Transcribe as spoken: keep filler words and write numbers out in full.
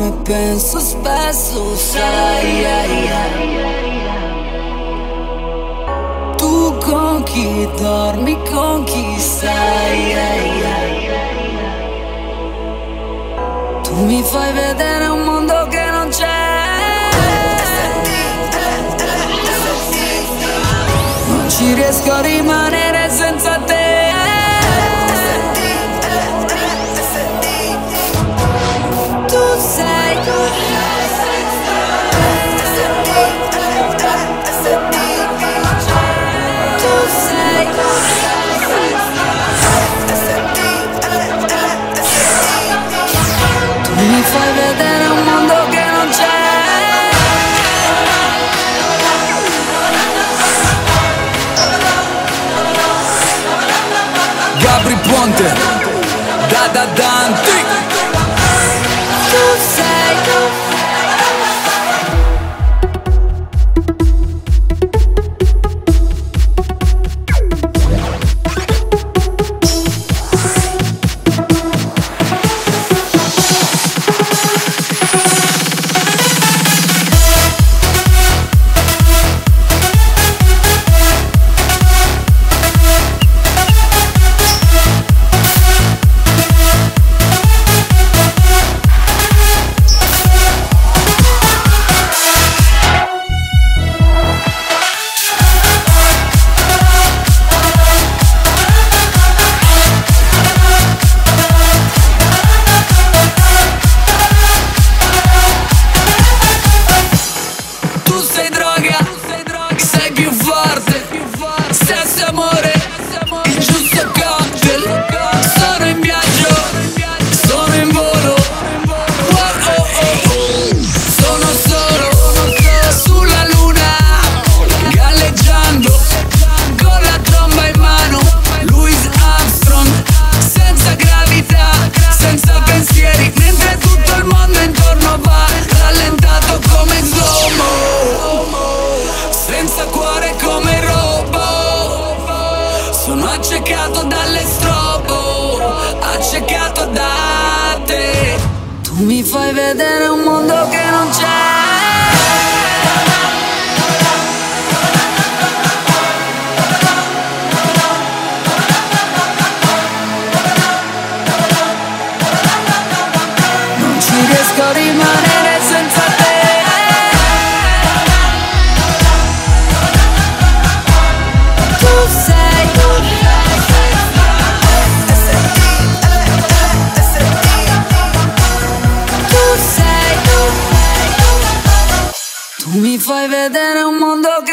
come penso spesso, sai, ai, ai. Tu con chi dormi, con chi stai, ai, ai. Tu mi fai vedere un mondo che non c'è. Non ci riesco a rimanere senza te. Tu sei tu. Mi fai vedere un mondo che non c'è. Gabri Ponte, da da Danti. Tu sei tu. Sono accecato dalle strobo, accecato da te. Tu mi fai vedere un mondo che non c'è. Non ci riesco a rimanere senza te. Tu mi fai vedere un mondo che